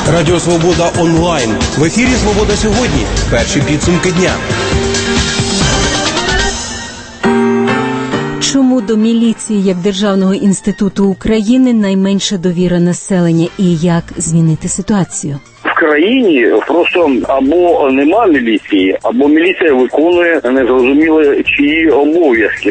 Радіо Свобода онлайн. В ефірі «Свобода сьогодні». Перші підсумки дня. Чому до міліції як Державного інституту України найменша довіра населення і як змінити ситуацію? В країні просто або нема міліції, або міліція виконує незрозуміло чиї обов'язки.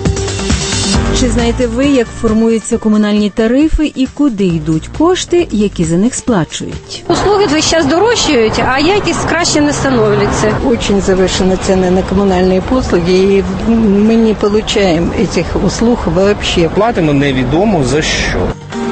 Чи знаєте ви, як формуються комунальні тарифи і куди йдуть кошти, які за них сплачують? Услуги весь час дорожчають, а якість краще не становляться. Очень завышены цены на коммунальные послуги, и мы не получаем этих услуг вообще. Платимо невідомо за що.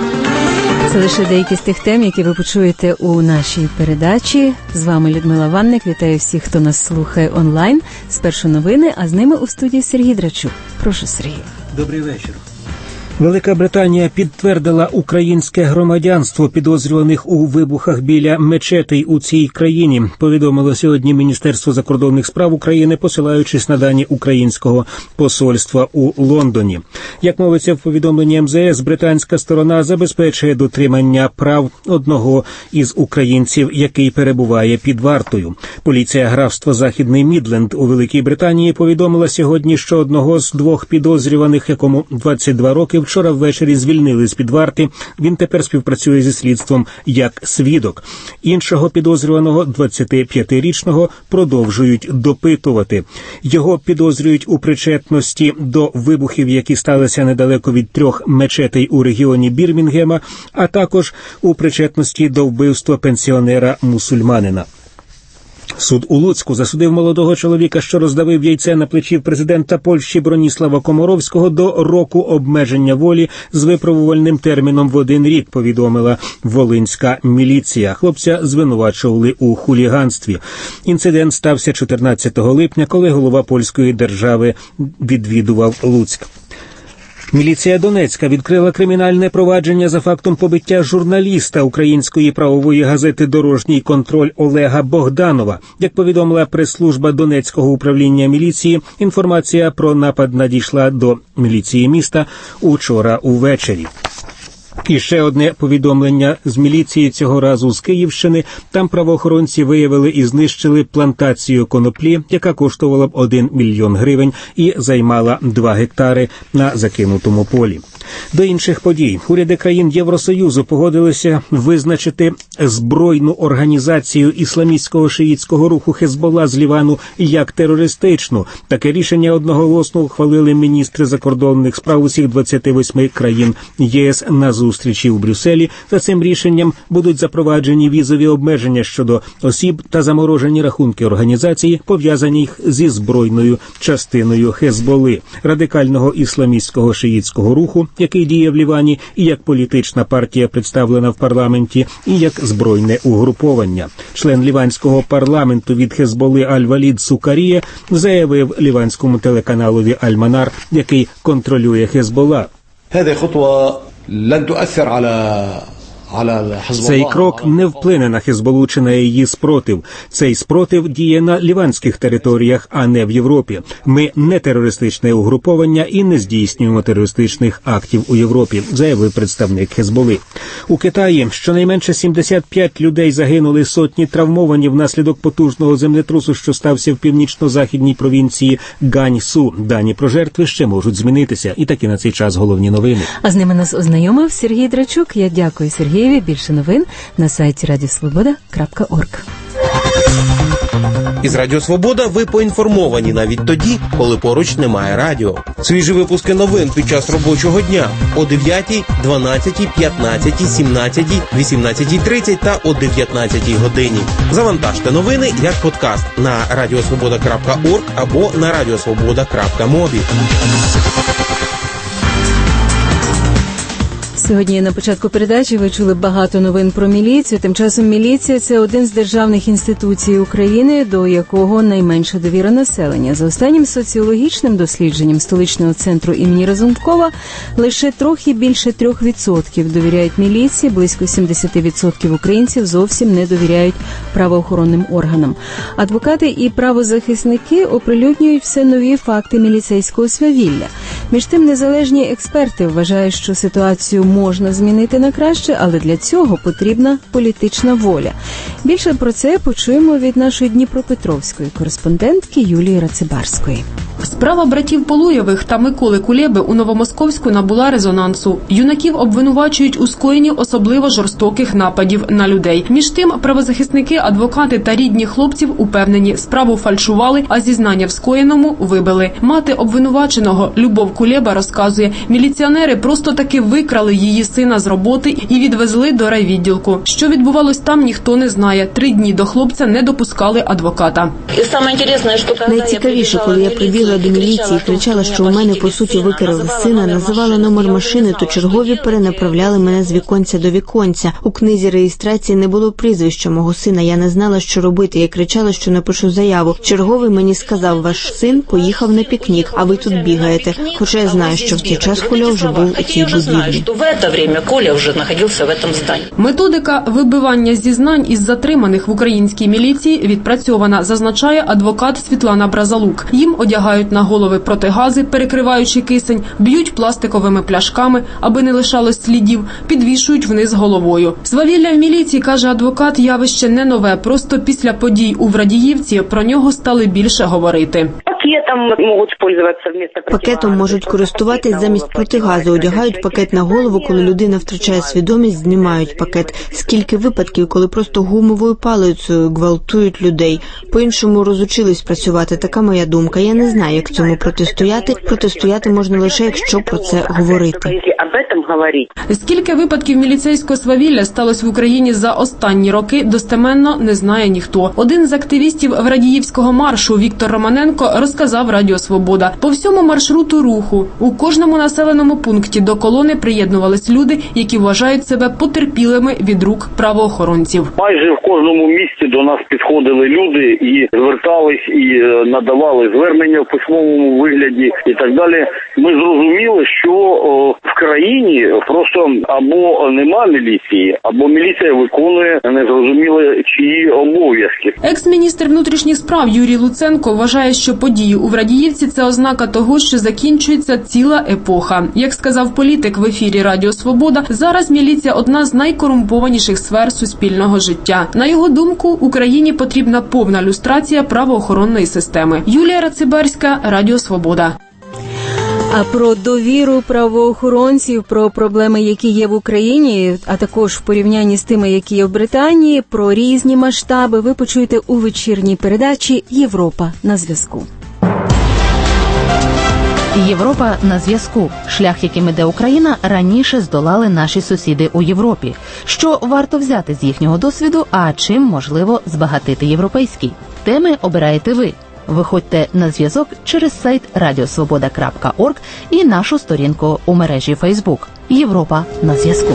Це лише деякі з тих тем, які ви почуєте у нашій передачі. З вами Людмила Ванник. Вітаю всіх, хто нас слухає онлайн. Спершу новини, а з ними у студії Сергій Драчук. Прошу, Сергій. Добрий вечір. Велика Британія підтвердила українське громадянство підозрюваних у вибухах біля мечетей у цій країні, повідомило сьогодні Міністерство закордонних справ України, посилаючись на дані українського посольства у Лондоні. Як мовиться в повідомленні МЗС, британська сторона забезпечує дотримання прав одного із українців, який перебуває під вартою. Поліція графства Західний Мідленд у Великій Британії повідомила сьогодні, що одного з двох підозрюваних, якому 22 роки, вчора ввечері звільнили з-під варти. Він тепер співпрацює зі слідством як свідок. Іншого підозрюваного, 25-річного, продовжують допитувати. Його підозрюють у причетності до вибухів, які сталися недалеко від 3 мечетей у регіоні Бірмінгема, а також у причетності до вбивства пенсіонера-мусульманина. Суд у Луцьку засудив молодого чоловіка, що роздавив яйце на плечі президента Польщі Броніслава Комаровського, до року обмеження волі з випробувальним терміном в 1 рік, повідомила волинська міліція. Хлопця звинувачували у хуліганстві. Інцидент стався 14 липня, коли голова польської держави відвідував Луцьк. Міліція Донецька відкрила кримінальне провадження за фактом побиття журналіста української правової газети «Дорожній контроль» Олега Богданова. Як повідомила прес-служба Донецького управління міліції, інформація про напад надійшла до міліції міста учора увечері. І ще одне повідомлення з міліції, цього разу з Київщини. Там правоохоронці виявили і знищили плантацію коноплі, яка коштувала б 1 мільйон гривень і займала 2 гектари на закинутому полі. До інших подій. Уряди країн Євросоюзу погодилися визначити збройну організацію ісламістського шиїтського руху Хезболла з Лівану як терористичну. Таке рішення одноголосно ухвалили міністри закордонних справ усіх 28 країн ЄС на зустрічі в Брюсселі. За цим рішенням будуть запроваджені візові обмеження щодо осіб та заморожені рахунки організації, пов'язаних зі збройною частиною Хезболли, радикального ісламістського шиїтського руху, який діє в Лівані, і як політична партія, представлена в парламенті, і як збройне угруповання. Член ліванського парламенту від Хезболли Аль-Валід Сукарія заявив ліванському телеканалові Аль-Манар, який контролює Хезболла. Цей крок не вплине на Хезболлу чи на її спротив. Цей спротив діє на ліванських територіях, а не в Європі. Ми не терористичне угруповання і не здійснюємо терористичних актів у Європі, заявив представник Хезболли. У Китаї щонайменше 75 людей загинули, сотні травмовані внаслідок потужного землетрусу, що стався в північно-західній провінції Ганьсу. Дані про жертви ще можуть змінитися. І такі на цей час головні новини. А з ними нас ознайомив Сергій Драчук. Я дякую Сергію. Більше новин на сайті radiosvoboda.org. Із Радіо Свобода ви поінформовані навіть тоді, коли поруч немає радіо. Свіжі випуски новин під час робочого дня о 9, 12, 15, 17, 18:30 та о 19 годині. Завантажте новини як подкаст на radiosvoboda.org або на radiosvoboda.mobi. Сьогодні на початку передачі ви чули багато новин про міліцію. Тим часом міліція – це один з державних інституцій України, до якого найменша довіра населення. За останнім соціологічним дослідженням столичного центру імені Разумкова, лише трохи більше 3% довіряють міліції, близько 70% українців зовсім не довіряють правоохоронним органам. Адвокати і правозахисники оприлюднюють все нові факти міліцейського свавілля. Між тим, незалежні експерти вважають, що ситуацію можна змінити на краще, але для цього потрібна політична воля. Більше про це почуємо від нашої дніпропетровської кореспондентки Юлії Рацибарської. Справа братів Полуєвих та Миколи Кулеби у Новомосковську набула резонансу. Юнаків обвинувачують у скоєнні особливо жорстоких нападів на людей. Між тим, правозахисники, адвокати та рідні хлопців упевнені, справу фальшували, а зізнання в скоєному вибили. Мати обвинуваченого Любов Кулеба розказує, міліціонери просто таки викрали її сина з роботи і відвезли до райвідділку. Що відбувалось там, ніхто не знає. 3 дні до хлопця не допускали адвоката. Найцікавіше, коли я прибігла до міліції, кричала, що у мене, по суті, викрали сина, називала номер машини, то чергові перенаправляли мене з віконця до віконця. У книзі реєстрації не було прізвища мого сина, я не знала, що робити. Я кричала, що напишу заяву. Черговий мені сказав, ваш син поїхав на пікнік, а ви тут бігаєте. Хоча я знаю, що в цей час Коля вже був у цій будівлі. Методика вибивання зізнань із затриманих в українській міліції відпрацьована, зазначає адвокат Світлана Бразалук. Їм одягають на голови протигази, перекриваючи кисень, б'ють пластиковими пляшками, аби не лишалось слідів, підвішують вниз головою. Свавілля в міліції, каже адвокат, явище не нове, просто після подій у Врадіївці про нього стали більше говорити. Пакетом можуть користуватись замість протигазу. Одягають пакет на голову, коли людина втрачає свідомість, знімають пакет. Скільки випадків, коли просто гумовою палицею гвалтують людей. По-іншому розучились працювати, така моя думка. Я не знаю, як цьому протистояти. Протистояти можна лише, якщо про це говорити. Скільки випадків міліцейського свавілля сталося в Україні за останні роки, достеменно не знає ніхто. Один з активістів Врадіївського маршу Віктор Романенко розказав Радіо Свобода. По всьому маршруту руху, у кожному населеному пункті до колони приєднувались люди, які вважають себе потерпілими від рук правоохоронців. Майже в кожному місті до нас підходили люди і звертались, і надавали звернення в письмовому вигляді і так далі. Ми зрозуміли, що в країні просто або нема міліції, або міліція виконує незрозуміло чиї обов'язки. Екс-міністр внутрішніх справ Юрій Луценко вважає, що події у Врадіївці – це ознака того, що закінчується ціла епоха. Як сказав політик в ефірі Радіо Свобода, зараз міліція – одна з найкорумпованіших сфер суспільного життя. На його думку, Україні потрібна повна люстрація правоохоронної системи. Юлія Рацибарська, Радіо Свобода. А про довіру правоохоронців, про проблеми, які є в Україні, а також в порівнянні з тими, які є в Британії, про різні масштаби ви почуєте у вечірній передачі «Європа на зв'язку». Європа на зв'язку. Шлях, яким іде Україна, раніше здолали наші сусіди у Європі. Що варто взяти з їхнього досвіду, а чим можливо збагатити європейський? Теми обираєте ви. Виходьте на зв'язок через сайт radiosvoboda.org і нашу сторінку у мережі Facebook «Європа на зв'язку».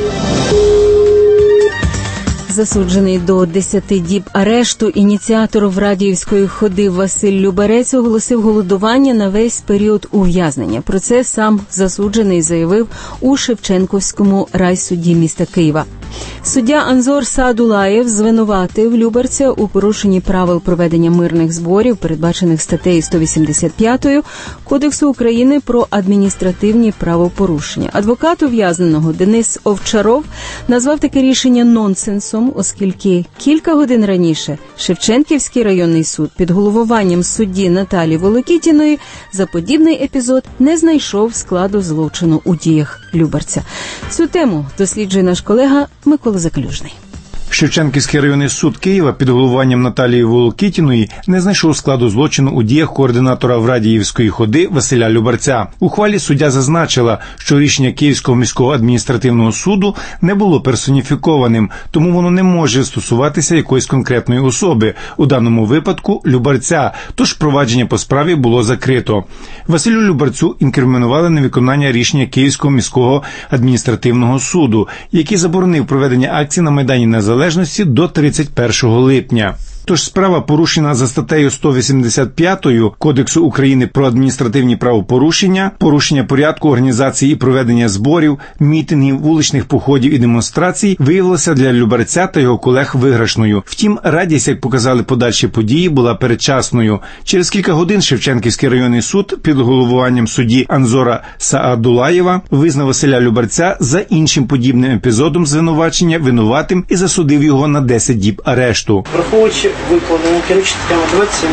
Засуджений до 10 діб арешту ініціатор Врадіївської ходи Василь Любарець оголосив голодування на весь період ув'язнення. Про це сам засуджений заявив у Шевченківському райсуді міста Києва. Суддя Анзор Саадулаєв звинуватив Любарця у порушенні правил проведення мирних зборів, передбачених статтею 185 Кодексу України про адміністративні правопорушення. Адвокат ув'язненого Денис Овчаров назвав таке рішення нонсенсом, оскільки кілька годин раніше Шевченківський районний суд під головуванням судді Наталі Волокітіної за подібний епізод не знайшов складу злочину у діях Любарця. Цю тему досліджує наш колега Микола Закалюжний. Шевченківський районний суд Києва під головуванням Наталії Волокітіної не знайшов складу злочину у діях координатора Врадіївської ходи Василя Любарця. У хвалі суддя зазначила, що рішення Київського міського адміністративного суду не було персоніфікованим, тому воно не може стосуватися якоїсь конкретної особи, у даному випадку Любарця, тож провадження по справі було закрито. Василю Любарцю інкримінували невиконання рішення Київського міського адміністративного суду, який заборонив проведення акцій на Майдані Незалежності до 31 липня. Тож справа порушена за статтею 185 Кодексу України про адміністративні правопорушення, порушення порядку організації і проведення зборів, мітингів, вуличних походів і демонстрацій виявилася для Любарця та його колег виграшною. Втім, радість, як показали подальші події, була передчасною. Через кілька годин Шевченківський районний суд під головуванням судді Анзора Саадулаєва визнав Василя Любарця за іншим подібним епізодом звинувачення винуватим і засудив його на 10 діб арешту. Враховуючи викладену керуючи статтями 27,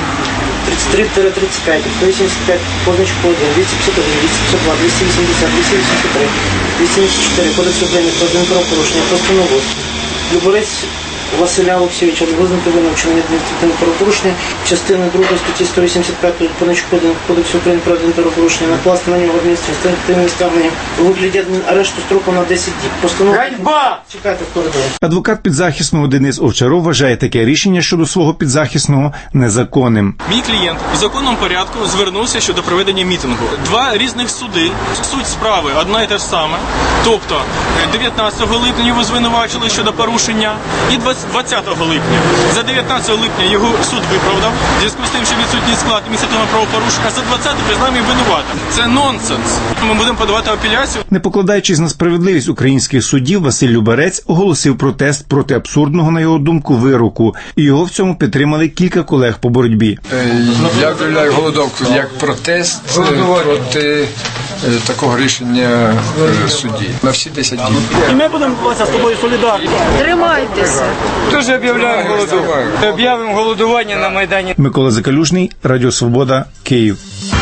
33-35, 185, позначку 1, 251, 252, 280, 283, 274 Кодексу України про адмінправопорушення, постанову Любарець Василя Олексійовича визнати винним вчинення адміністративного правопорушення, частини 2 статті 185 позначку 1 Кодексу України про адмінправопорушення, накласти на нього адміністративне стягнення у вигляді арешту строком на 10 діб. Постанова... Чекайте в коридорі. Адвокат підзахисного Денис Овчаров вважає таке рішення щодо свого підзахисного незаконним. Мій клієнт у законному порядку звернувся щодо проведення мітингу. Два різних суди, суть справи одна і те ж саме. Тобто 19 липня його звинувачили щодо порушення і 20 липня. За 19 липня його суд виправдав, в зв'язку з тим, що відсутній склад адміністративного правопорушення, а за 20 признав його винуватим. Це нонсенс. Ми будемо подавати апеляцію. Не покладаючись на справедливість українських судів, Василь Любарець оголосив протест проти абсурдного, на його думку, вироку. І його в цьому підтримали кілька колег по боротьбі. Я об'являю голодовку як протест проти такого рішення судді на всі 10 днів. І ми будемо з тобою солідарні. Тримайтеся. Дуже об'являємо голодовку. Об'явимо голодування на Майдані. Микола Закалюжний, Радіо Свобода, Київ.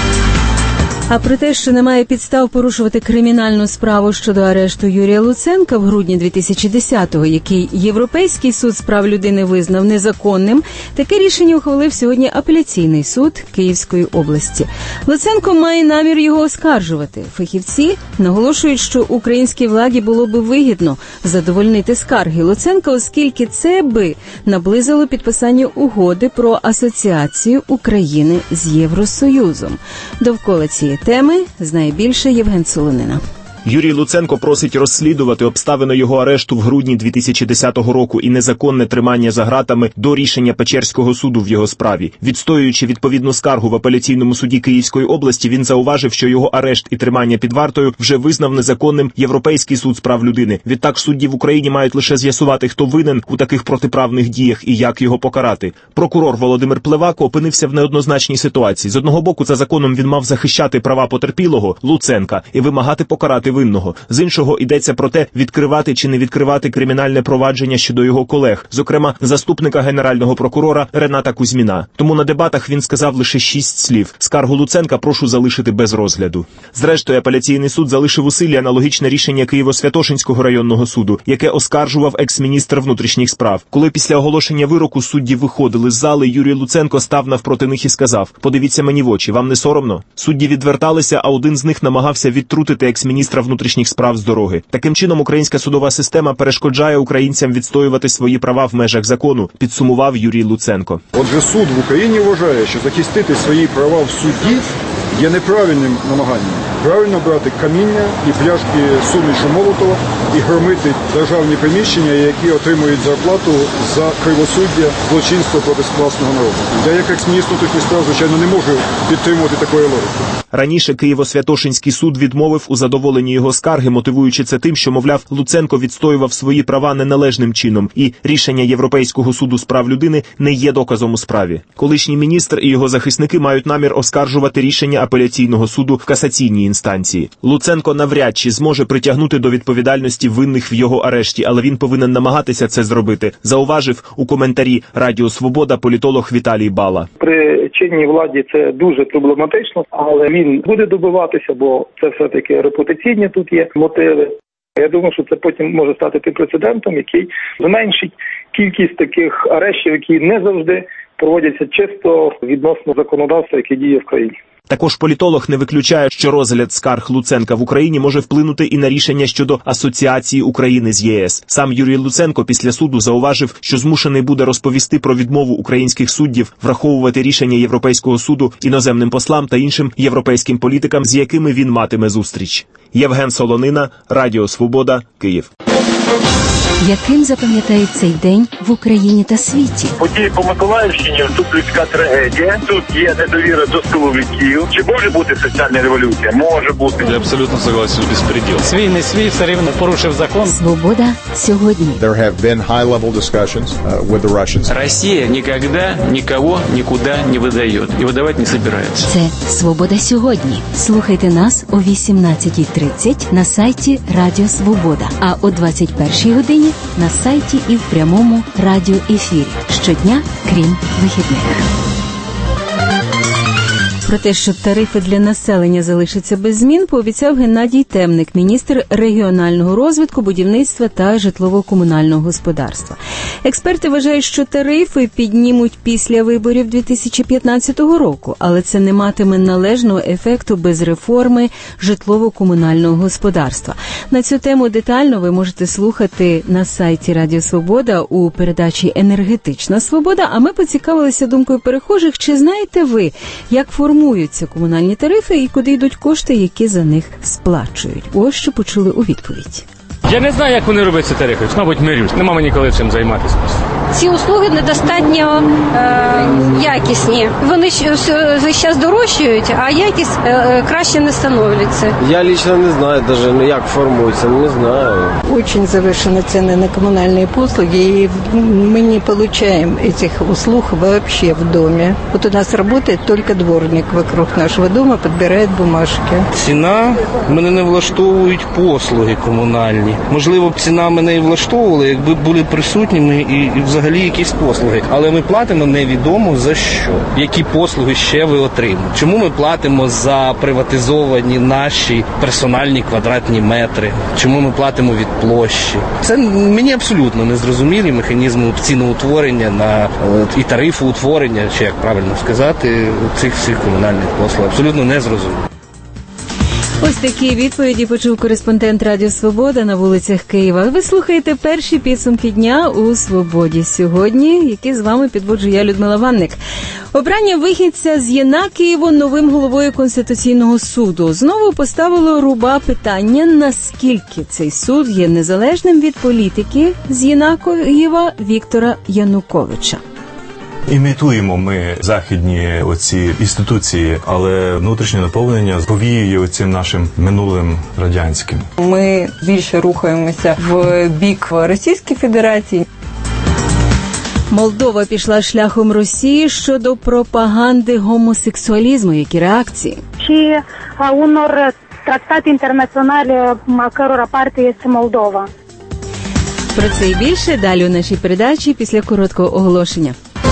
А про те, що немає підстав порушувати кримінальну справу щодо арешту Юрія Луценка в грудні 2010-го, який Європейський суд з прав людини визнав незаконним, таке рішення ухвалив сьогодні апеляційний суд Київської області. Луценко має намір його оскаржувати. Фахівці наголошують, що українській владі було би вигідно задовольнити скарги Луценка, оскільки це би наблизило підписання угоди про асоціацію України з Євросоюзом. Довкола цієї теми знає більше Євген Солонина. Юрій Луценко просить розслідувати обставини його арешту в грудні 2010 року і незаконне тримання за ґратами до рішення Печерського суду в його справі. Відстоюючи відповідну скаргу в апеляційному суді Київської області, він зауважив, що його арешт і тримання під вартою вже визнав незаконним Європейський суд з прав людини. Відтак судді в Україні мають лише з'ясувати, хто винен у таких протиправних діях і як його покарати. Прокурор Володимир Плевако опинився в неоднозначній ситуації. З одного боку, за законом він мав захищати права потерпілого, Луценка, і вимагати покарати винного. З іншого йдеться про те, відкривати чи не відкривати кримінальне провадження щодо його колег, зокрема заступника генерального прокурора Рената Кузьміна. Тому на дебатах він сказав лише 6 слів. Скаргу Луценка прошу залишити без розгляду. Зрештою, апеляційний суд залишив у силі аналогічне рішення Києво-Святошинського районного суду, яке оскаржував екс-міністр внутрішніх справ. Коли після оголошення вироку судді виходили з зали, Юрій Луценко став навпроти них і сказав: "Подивіться мені в очі, вам не соромно?" Судді відверталися, а один з них намагався відтрутити екс-міністра внутрішніх справ з дороги. Таким чином, українська судова система перешкоджає українцям відстоювати свої права в межах закону, підсумував Юрій Луценко. Отже, суд в Україні вважає, що захистити свої права в суді є неправильним намаганням. Правильно брати каміння і пляшки сумішу Молотова і громити державні приміщення, які отримують зарплату за кривосуддя, злочинство проти власного народу. Я, як екс-міністр внутрішніх справ, звичайно, не можу підтримувати такої логіки. Раніше Києво-Святошинський суд відмовив у задоволенні його скарги, мотивуючи це тим, що, мовляв, Луценко відстоював свої права неналежним чином, і рішення Європейського суду з прав людини не є доказом у справі. Колишній міністр і його захисники мають намір оскаржувати рішення апеляційного суду в касаційній інстанції. Луценко навряд чи зможе притягнути до відповідальності винних в його арешті, але він повинен намагатися це зробити, зауважив у коментарі Радіо Свобода політолог Віталій Бала. При чинній владі це дуже проблематично, але він буде добиватися, бо це все-таки репутаційні тут є мотиви. Я думаю, що це потім може стати тим прецедентом, який зменшить кількість таких арештів, які не завжди проводяться чисто відносно законодавства, яке діє в країні. Також політолог не виключає, що розгляд скарг Луценка в Україні може вплинути і на рішення щодо асоціації України з ЄС. Сам Юрій Луценко після суду зауважив, що змушений буде розповісти про відмову українських суддів враховувати рішення Європейського суду іноземним послам та іншим європейським політикам, з якими він матиме зустріч. Євген Солонина, Радіо Свобода, Київ. Яким запам'ятають цей день в Україні та світі? Події по Миколаївщині, тут людська трагедія, тут є недовіра до силовиків. Чи може бути соціальна революція? Може бути. Я абсолютно согласен, безпреділ. Свій не свій, все рівно порушив закон. Свобода сьогодні. There have been high-level discussions with the Russians. Росія ніколи нікого нікуди не видає і видавати не збирається. Це Свобода сьогодні. Слухайте нас о 18:30 на сайті Радіо Свобода, а о 21:00 годині на сайті і в прямому радіоефірі. Щодня, крім вихідних. Про те, що тарифи для населення залишаться без змін, пообіцяв Геннадій Темник, міністр регіонального розвитку, будівництва та житлово-комунального господарства. Експерти вважають, що тарифи піднімуть після виборів 2015 року, але це не матиме належного ефекту без реформи житлово-комунального господарства. На цю тему детально ви можете слухати на сайті Радіо Свобода у передачі «Енергетична свобода», а ми поцікавилися думкою перехожих, чи знаєте ви, як формуються комунальні тарифи і куди йдуть кошти, які за них сплачують. Ось що почули у відповідь. Я не знаю, як вони роблять ці тарифи. Мабуть, мирюсь. Нема мені коли цим займатися. Ці услуги недостатньо якісні. Вони весь час дорожчають, а якість краще не становиться. Я лично не знаю даже, як формується, не знаю. Очень завышены цены на коммунальные послуги, и мы не получаем этих услуг вообще в доме. Вот у нас работает только дворник вокруг нашего дома, подбирает бумажки. Ціна мене не влаштовують послуги комунальні. Можливо, б ціна мене і влаштовувала, якби були присутніми і взагалі якісь послуги. Але ми платимо невідомо за що. Які послуги ще ви отримуєте. Чому ми платимо за приватизовані наші персональні квадратні метри? Чому ми платимо від площі? Це мені абсолютно незрозумілі механізми ціноутворення і тарифоутворення, чи як правильно сказати, цих всіх комунальних послуг. Абсолютно незрозуміло. Ось такі відповіді почув кореспондент Радіо Свобода на вулицях Києва. Ви слухаєте перші підсумки дня у Свободі сьогодні, які з вами підводжу я, Людмила Ванник. Обрання вихідця з Єнакієво новим головою Конституційного суду знову поставило руба питання, наскільки цей суд є незалежним від політики з Єнакієва Віктора Януковича. Імітуємо ми західні оці інституції, але внутрішнє наповнення повіює оцим нашим минулим радянським. Ми більше рухаємося в бік Російської Федерації. Молдова пішла шляхом Росії щодо пропаганди гомосексуалізму. Які реакції? Și unor tratate internaționale a cărora parte este Moldova. Про це і більше далі у нашій передачі після короткого оголошення.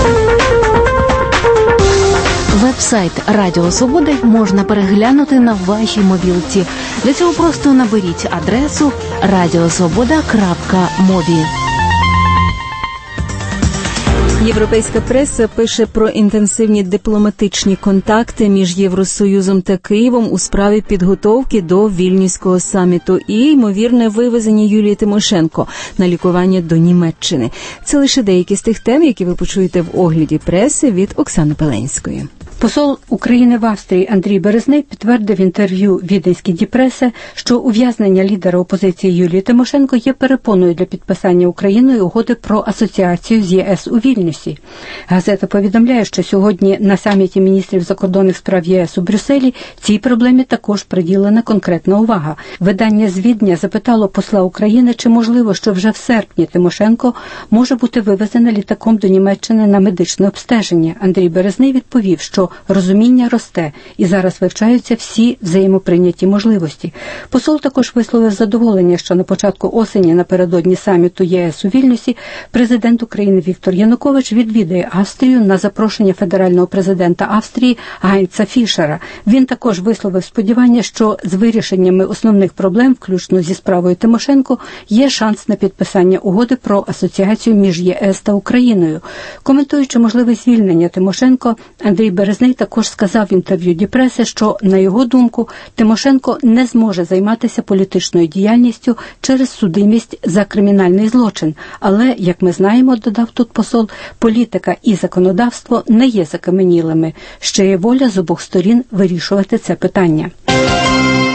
Веб-сайт Радіо Свободи можна переглянути на вашій мобілці. Для цього просто наберіть адресу radiosvoboda.mobi. Європейська преса пише про інтенсивні дипломатичні контакти між Євросоюзом та Києвом у справі підготовки до Вільнюського саміту і ймовірне вивезення Юлії Тимошенко на лікування до Німеччини. Це лише деякі з тих тем, які ви почуєте в огляді преси від Оксани Пеленської. Посол України в Австрії Андрій Березний підтвердив в інтерв'ю віденській Діпресе, що ув'язнення лідера опозиції Юлії Тимошенко є перепоною для підписання Україною угоди про асоціацію з ЄС у Вільнюсі. Газета повідомляє, що сьогодні на саміті міністрів закордонних справ ЄС у Брюсселі цій проблемі також приділена конкретна увага. Видання з Відня запитало посла України, чи можливо, що вже в серпні Тимошенко може бути вивезена літаком до Німеччини на медичне обстеження. Андрій Березний відповів, що розуміння росте і зараз вивчаються всі взаємоприйняті можливості. Посол також висловив задоволення, що на початку осені напередодні саміту ЄС у Вільнюсі президент України Віктор Янукович відвідає Австрію на запрошення федерального президента Австрії Гайнца Фішера. Він також висловив сподівання, що з вирішеннями основних проблем, включно зі справою Тимошенко, є шанс на підписання угоди про асоціацію між ЄС та Україною. Коментуючи можливе звільнення Тимошенко, Андрій Березний також сказав в інтерв'ю Діпреси, що, на його думку, Тимошенко не зможе займатися політичною діяльністю через судимість за кримінальний злочин. Але, як ми знаємо, додав тут посол, політика і законодавство не є закаменілими. Ще є воля з обох сторін вирішувати це питання.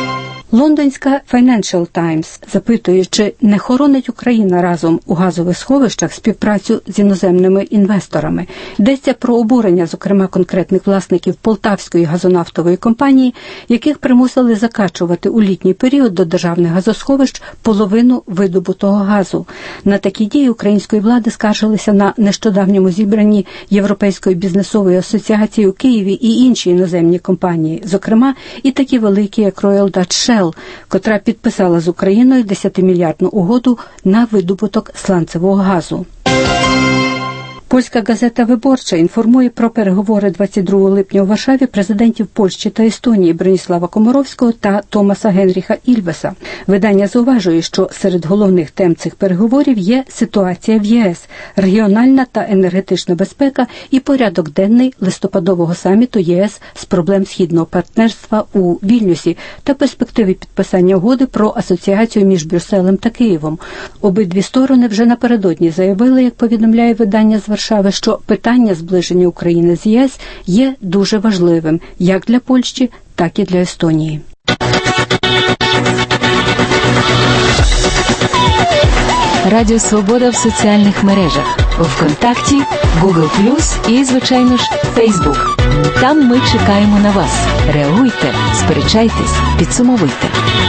Лондонська Financial Times запитує, чи не хоронить Україна разом у газових сховищах співпрацю з іноземними інвесторами. Йдеться про обурення, зокрема, конкретних власників Полтавської газонафтової компанії, яких примусили закачувати у літній період до державних газосховищ половину видобутого газу. На такі дії української влади скаржилися на нещодавньому зібранні Європейської бізнесової асоціації у Києві і інші іноземні компанії, зокрема, і такі великі, як Royal Dutch Shell, котра підписала з Україною 10-мільярдну угоду на видобуток сланцевого газу. Польська газета «Виборча» інформує про переговори 22 липня у Варшаві президентів Польщі та Естонії Броніслава Комаровського та Томаса Генріха Ільвеса. Видання зауважує, що серед головних тем цих переговорів є ситуація в ЄС, регіональна та енергетична безпека і порядок денний листопадового саміту ЄС з проблем східного партнерства у Вільнюсі та перспективи підписання угоди про асоціацію між Брюсселем та Києвом. Обидві сторони вже напередодні заявили, як повідомляє видання з Варшави, що питання зближення України з ЄС є дуже важливим як для Польщі, так і для Естонії. Радіо Свобода в соціальних мережах. ВКонтакті, Google+, і, звичайно ж, Facebook. Там ми чекаємо на вас. Реагуйте, сперечайтесь, підсумовуйте.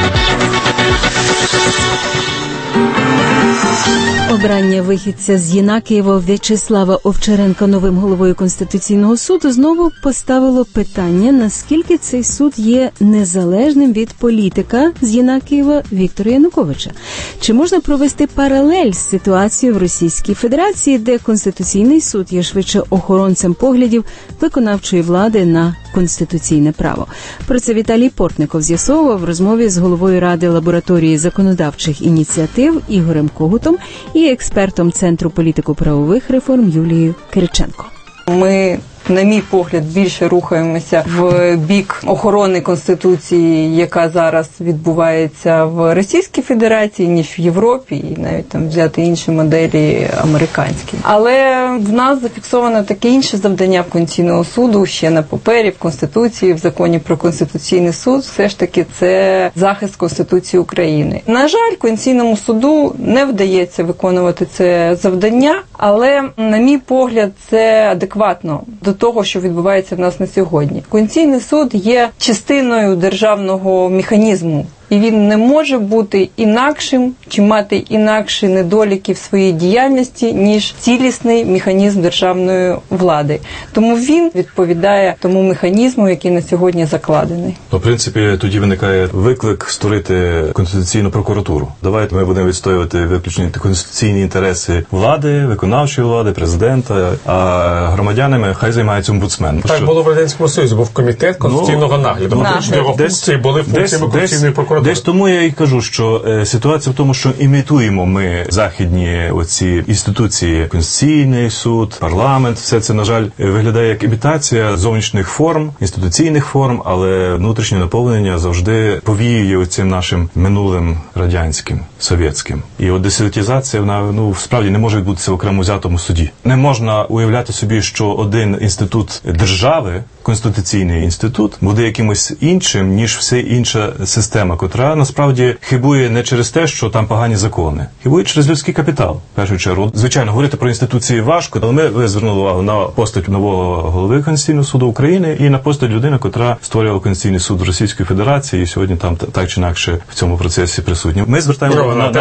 Обрання вихідця з Єнакієва В'ячеслава Овчаренка новим головою Конституційного суду знову поставило питання, наскільки цей суд є незалежним від політика з Єнакієва Віктора Януковича. Чи можна провести паралель з ситуацією в Російській Федерації, де Конституційний суд є швидше охоронцем поглядів виконавчої влади на конституційне право? Про це Віталій Портников з'ясовував в розмові з головою Ради лабораторії законодавчих ініціатив Ігорем Когутом і експертом Центру політико-правових реформ Юлією Кириченко. Ми, на мій погляд, більше рухаємося в бік охорони Конституції, яка зараз відбувається в Російській Федерації, ніж в Європі, і навіть там взяти інші моделі американські. Але в нас зафіксовано таке інше завдання Конституційного суду ще на папері, в Конституції, в Законі про Конституційний суд, все ж таки це захист Конституції України. На жаль, Конституційному суду не вдається виконувати це завдання, але, на мій погляд, це адекватно до того, що відбувається в нас на сьогодні. Конституційний суд є частиною державного механізму, і він не може бути інакшим чи мати інакші недоліки в своїй діяльності, ніж цілісний механізм державної влади. Тому він відповідає тому механізму, який на сьогодні закладений. В принципі, тоді виникає виклик створити Конституційну прокуратуру. Давайте ми будемо відстоювати виключно конституційні інтереси влади, виконавчої влади, президента, а громадянами хай займається омбудсмен. Так було в Радянському Союзі, був комітет конституційного нагляду. Його функції були функціями Конституційної прокуратури. Десь тому я і кажу, що ситуація в тому, що імітуємо ми західні оці інституції, Конституційний суд, парламент, все це, на жаль, виглядає як імітація зовнішніх форм, інституційних форм, але внутрішнє наповнення завжди повіює оцим нашим минулим радянським, совєтським. І от десятизація, вона, справді не може відбутися в окремо взятому суді. Не можна уявляти собі, що один інститут держави, Конституційний інститут, буде якимось іншим, ніж вся інша система, котра насправді хибує не через те, що там погані закони. Хибує через людський капітал, в першу чергу. Звичайно, говорити про інституції важко, але ви звернули увагу на постать нового голови Конституційного суду України і на постать людини, котра створювала Конституційний суд Російської Федерації і сьогодні там так чи інакше в цьому процесі присутні. Ми звертаємо увагу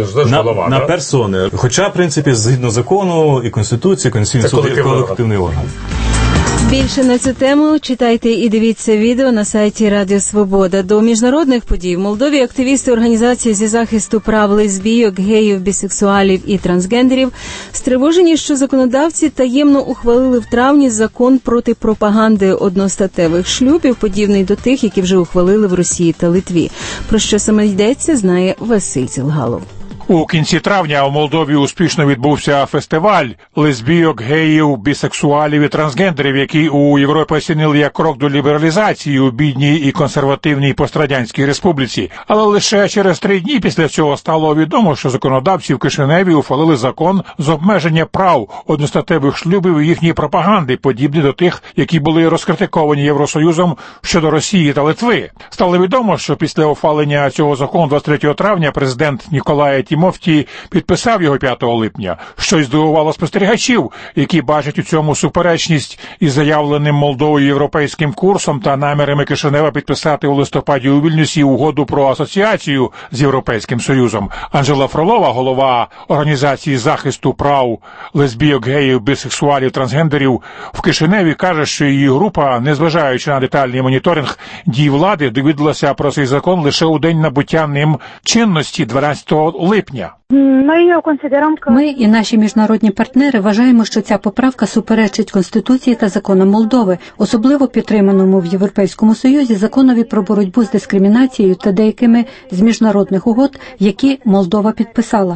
на персони. Хоча, в принципі, згідно закону і Конституції, Конституційний суд є колективний орган. Більше на цю тему читайте і дивіться відео на сайті Радіо Свобода. До міжнародних подій в Молдові активісти організації зі захисту прав лесбійок, геїв, бісексуалів і трансгендерів стривожені, що законодавці таємно ухвалили в травні закон проти пропаганди одностатевих шлюбів, подібний до тих, які вже ухвалили в Росії та Литві. Про що саме йдеться, знає Василь Цілгалов. У кінці травня у Молдові успішно відбувся фестиваль лесбійок, геїв, бісексуалів і трансгендерів, який у Європі оцінили як крок до лібералізації у бідній і консервативній пострадянській республіці. Але лише через 3 дні після цього стало відомо, що законодавці в Кишиневі ухвалили закон з обмеження прав одностатевих шлюбів і їхньої пропаганди, подібні до тих, які були розкритиковані Євросоюзом щодо Росії та Литви. Стало відомо, що після ухвалення цього закону 23 травня президент Ніколай Тімофті підписав його 5 липня, що й здивувало спостерігачів, які бачать у цьому суперечність із заявленим Молдовою європейським курсом та намірами Кишинева підписати у листопаді у Вільнюсі угоду про асоціацію з Європейським Союзом. Анжела Фролова, голова Організації захисту прав лесбійок, геїв, бісексуалів, трансгендерів в Кишиневі, каже, що її група, незважаючи на детальний моніторинг дій влади, довідалася про цей закон лише у день набуття ним чинності 12 липня. Ми і наші міжнародні партнери вважаємо, що ця поправка суперечить Конституції та законам Молдови, особливо підтриманому в Європейському Союзі законові про боротьбу з дискримінацією та деякими з міжнародних угод, які Молдова підписала.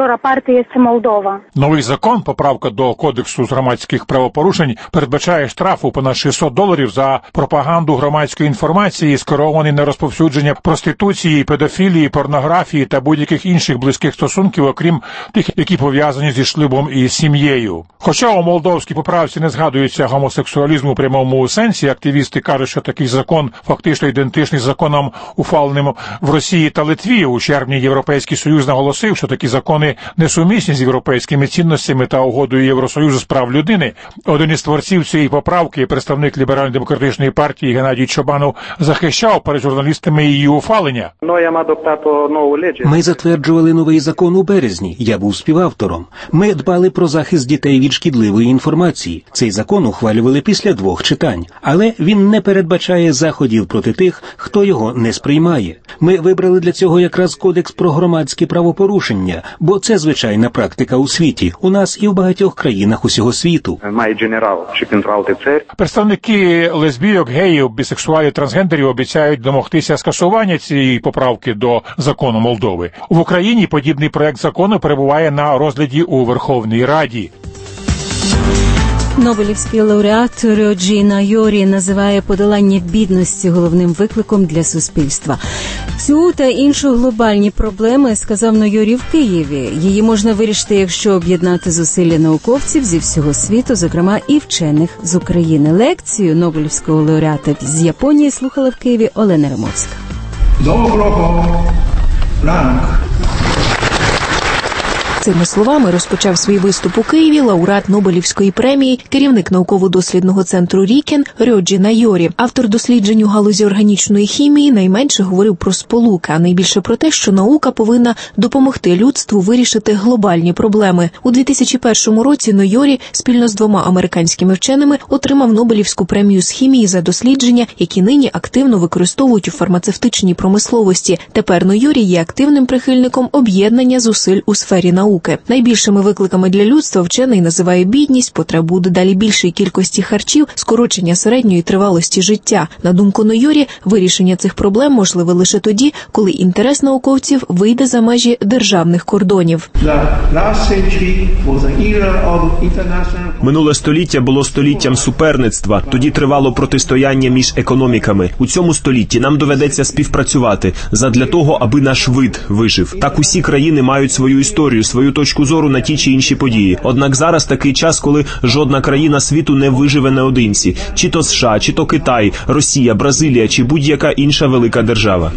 Новий закон, поправка до Кодексу з громадських правопорушень, передбачає штраф у понад $600 за пропаганду громадської інформації, скерований на розповсюдження проституції, педофілії, порнографії та будь-яких інших близьких стосунків, окрім тих, які пов'язані зі шлюбом і сім'єю. Хоча у молдовській поправці не згадується гомосексуалізм у прямому сенсі, активісти кажуть, що такий закон фактично ідентичний з законом, ухваленим в Росії та Литві. У червні Європейський Союз наголосив, що такі закони несумісні з європейськими цінностями та угодою Євросоюзу з прав людини. Один із творців цієї поправки, представник Ліберально-демократичної партії Геннадій Чобанов, захищав перед журналістами її ухвалення. Ми затверджували новий закон у березні. Я був співавтором. Ми дбали про захист дітей від шкідливої інформації. Цей закон ухвалювали після 2 читань. Але він не передбачає заходів проти тих, хто його не сприймає. Ми вибрали для цього якраз Кодекс про громадські правопорушення, бо це звичайна практика у світі. У нас і в багатьох країнах усього світу. Представники лесбійок, геїв, бісексуалів, трансгендерів обіцяють домогтися скасування цієї поправки до закону Молдови. В Україні подібний проект закону перебуває на розгляді у Верховній Раді. Нобелівський лауреат Рьоджі Найорі називає подолання бідності головним викликом для суспільства. Цю та інші глобальні проблеми, сказав Найорі в Києві. Її можна вирішити, якщо об'єднати зусилля науковців зі всього світу, зокрема і вчених з України. Лекцію Нобелівського лауреата з Японії слухала в Києві Олена Римовська. Доброго ранку. Цими словами розпочав свій виступ у Києві лауреат Нобелівської премії, керівник науково-дослідного центру Рікен Рьоджі Найорі. Автор досліджень у галузі органічної хімії найменше говорив про сполуки, а найбільше про те, що наука повинна допомогти людству вирішити глобальні проблеми. У 2001 році Найорі спільно з 2 американськими вченими отримав Нобелівську премію з хімії за дослідження, які нині активно використовують у фармацевтичній промисловості. Тепер Найорі є активним прихильником об'єднання зусиль у сфері науки. Найбільшими викликами для людства вчений називає бідність, потребу дедалі більшої кількості харчів, скорочення середньої тривалості життя. На думку Найорі, вирішення цих проблем можливе лише тоді, коли інтерес науковців вийде за межі державних кордонів. Минуле століття було століттям суперництва. Тоді тривало протистояння між економіками. У цьому столітті нам доведеться співпрацювати задля того, аби наш вид вижив. Так усі країни мають свою історію, свою точку зору на ті чи інші події. Однак зараз такий час, коли жодна країна світу не виживе наодинці. Чи то США, чи то Китай, Росія, Бразилія, чи будь-яка інша велика держава.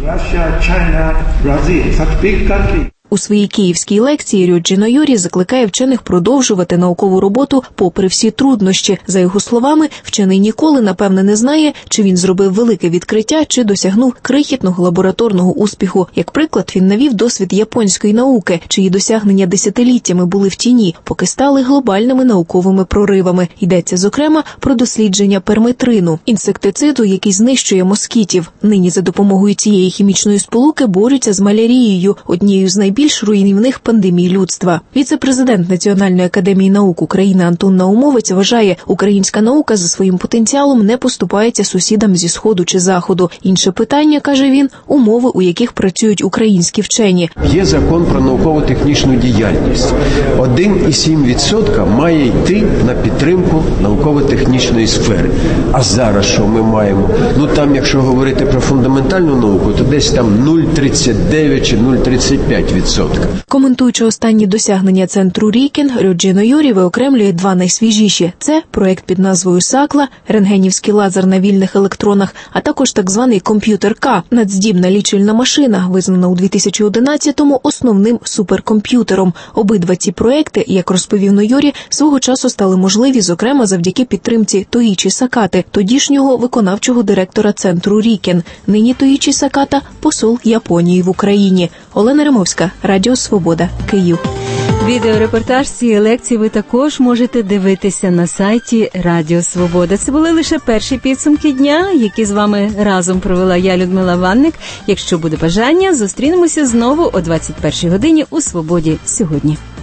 У своїй київській лекції Рьоджі Найорі закликає вчених продовжувати наукову роботу попри всі труднощі. За його словами, вчений ніколи, напевне, не знає, чи він зробив велике відкриття, чи досягнув крихітного лабораторного успіху. Як приклад, він навів досвід японської науки, чиї досягнення десятиліттями були в тіні, поки стали глобальними науковими проривами. Йдеться, зокрема, про дослідження перметрину – інсектициду, який знищує москітів. Нині за допомогою цієї хімічної сполуки борються з малярією, однією з найбільших найбільш руйнівних пандемій людства. Віце-президент Національної академії наук України Антон Наумовець вважає, українська наука за своїм потенціалом не поступається сусідам зі Сходу чи Заходу. Інше питання, каже він, умови, у яких працюють українські вчені. Є закон про науково-технічну діяльність. 1,7% має йти на підтримку науково-технічної сфери. А зараз що ми маємо? Там, якщо говорити про фундаментальну науку, то десь там 0,39 чи 0,35%. Коментуючи останні досягнення центру Рікен, Рьоджі Найорі виокремлює два найсвіжіші. Це проект під назвою «Сакла», рентгенівський лазер на вільних електронах, а також так званий комп'ютер К, надздібна лічильна машина, визнана у 2011-му основним суперкомп'ютером. Обидва ці проекти, як розповів Найорі, свого часу стали можливі, зокрема, завдяки підтримці Тоїчі Сакати, тодішнього виконавчого директора центру Рікен. Нині Тоїчі Саката – посол Японії в Україні. Олена Римовська, Радіо Свобода, Київ. Відеорепортаж з цієї лекції ви також можете дивитися на сайті Радіо Свобода. Це були лише перші підсумки дня, які з вами разом провела я, Людмила Ванник. Якщо буде бажання, зустрінемося знову о 21-й годині у «Свободі сьогодні».